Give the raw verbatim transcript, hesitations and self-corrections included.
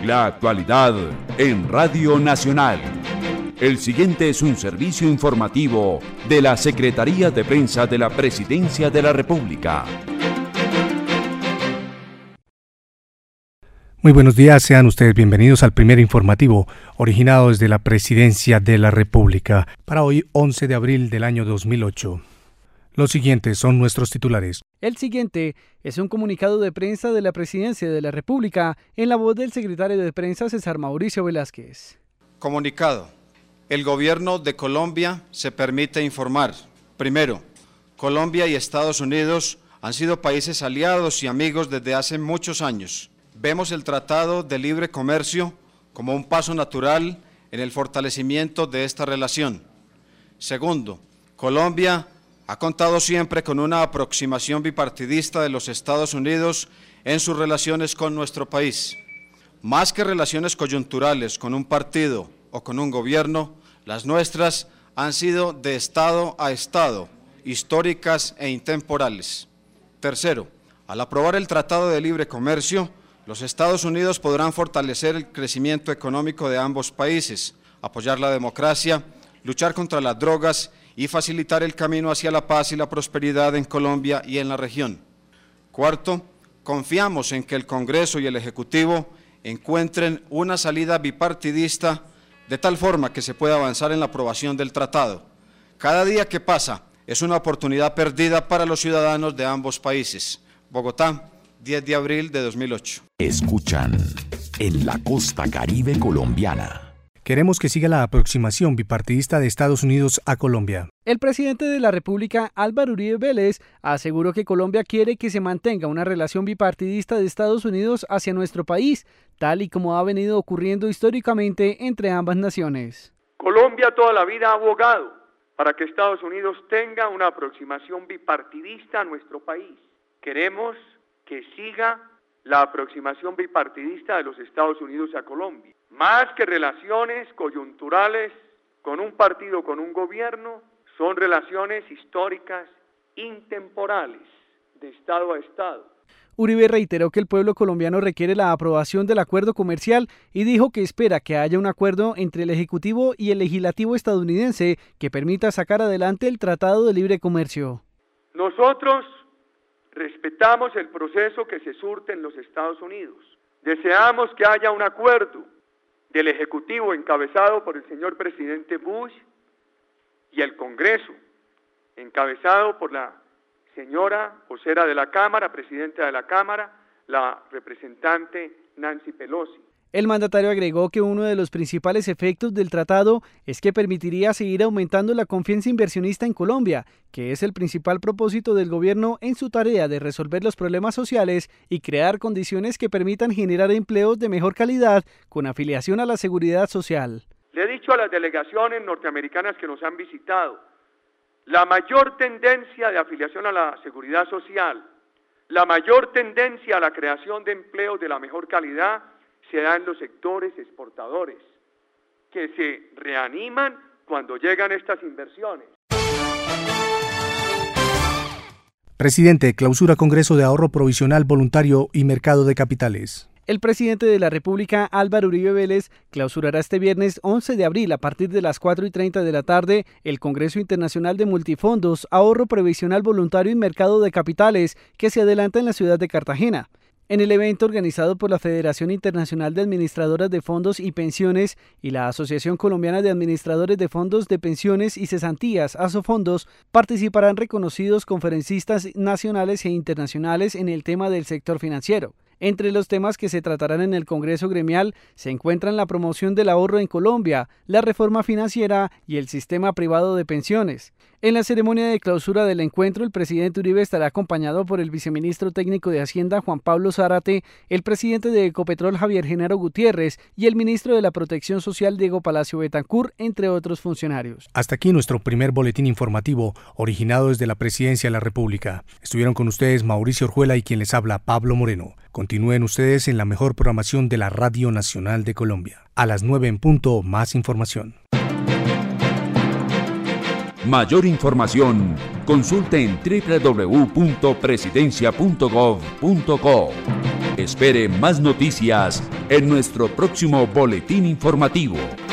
La actualidad en Radio Nacional. El siguiente es un servicio informativo de la Secretaría de Prensa de la Presidencia de la República. Muy buenos días, sean ustedes bienvenidos al primer informativo originado desde la Presidencia de la República para hoy once de abril del año dos mil ocho. Los siguientes son nuestros titulares. El siguiente es un comunicado de prensa de la Presidencia de la República en la voz del secretario de Prensa César Mauricio Velázquez. Comunicado. El gobierno de Colombia se permite informar. Primero, Colombia y Estados Unidos han sido países aliados y amigos desde hace muchos años. Vemos el Tratado de Libre Comercio como un paso natural en el fortalecimiento de esta relación. Segundo, Colombia ha contado siempre con una aproximación bipartidista de los Estados Unidos en sus relaciones con nuestro país. Más que relaciones coyunturales con un partido o con un gobierno, las nuestras han sido de Estado a Estado, históricas e intemporales. Tercero, al aprobar el Tratado de Libre Comercio, los Estados Unidos podrán fortalecer el crecimiento económico de ambos países, apoyar la democracia, luchar contra las drogas y facilitar el camino hacia la paz y la prosperidad en Colombia y en la región. Cuarto, confiamos en que el Congreso y el Ejecutivo encuentren una salida bipartidista de tal forma que se pueda avanzar en la aprobación del tratado. Cada día que pasa es una oportunidad perdida para los ciudadanos de ambos países. Bogotá, diez de abril de dos mil ocho. Escuchan en la costa caribe colombiana. Queremos que siga la aproximación bipartidista de Estados Unidos a Colombia. El presidente de la República, Álvaro Uribe Vélez, aseguró que Colombia quiere que se mantenga una relación bipartidista de Estados Unidos hacia nuestro país, tal y como ha venido ocurriendo históricamente entre ambas naciones. Colombia toda la vida ha abogado para que Estados Unidos tenga una aproximación bipartidista a nuestro país. Queremos que siga la aproximación bipartidista de los Estados Unidos a Colombia. Más que relaciones coyunturales con un partido o con un gobierno, son relaciones históricas intemporales, de Estado a Estado. Uribe reiteró que el pueblo colombiano requiere la aprobación del acuerdo comercial y dijo que espera que haya un acuerdo entre el Ejecutivo y el Legislativo estadounidense que permita sacar adelante el Tratado de Libre Comercio. Nosotros respetamos el proceso que se surte en los Estados Unidos. Deseamos que haya un acuerdo del Ejecutivo encabezado por el señor presidente Bush y el Congreso, encabezado por la señora vocera de la Cámara, presidenta de la Cámara, la representante Nancy Pelosi. El mandatario agregó que uno de los principales efectos del tratado es que permitiría seguir aumentando la confianza inversionista en Colombia, que es el principal propósito del gobierno en su tarea de resolver los problemas sociales y crear condiciones que permitan generar empleos de mejor calidad con afiliación a la seguridad social. Le he dicho a las delegaciones norteamericanas que nos han visitado, la mayor tendencia de afiliación a la seguridad social, la mayor tendencia a la creación de empleos de la mejor calidad se da en los sectores exportadores, que se reaniman cuando llegan estas inversiones. Presidente, clausura Congreso de Ahorro Provisional Voluntario y Mercado de Capitales. El presidente de la República, Álvaro Uribe Vélez, clausurará este viernes once de abril a partir de las cuatro y treinta de la tarde el Congreso Internacional de Multifondos, Ahorro Provisional Voluntario y Mercado de Capitales, que se adelanta en la ciudad de Cartagena. En el evento organizado por la Federación Internacional de Administradoras de Fondos y Pensiones y la Asociación Colombiana de Administradores de Fondos de Pensiones y Cesantías, Asofondos, participarán reconocidos conferencistas nacionales e internacionales en el tema del sector financiero. Entre los temas que se tratarán en el Congreso Gremial se encuentran la promoción del ahorro en Colombia, la reforma financiera y el sistema privado de pensiones. En la ceremonia de clausura del encuentro, el presidente Uribe estará acompañado por el viceministro técnico de Hacienda, Juan Pablo Zárate, el presidente de Ecopetrol, Javier Genaro Gutiérrez, y el ministro de la Protección Social, Diego Palacio Betancur, entre otros funcionarios. Hasta aquí nuestro primer boletín informativo, originado desde la Presidencia de la República. Estuvieron con ustedes Mauricio Orjuela y quien les habla, Pablo Moreno. Continúen ustedes en la mejor programación de la Radio Nacional de Colombia. A las nueve en punto, más información. Mayor información, consulte en doble u doble u doble u punto presidencia punto gov punto co. Espere más noticias en nuestro próximo boletín informativo.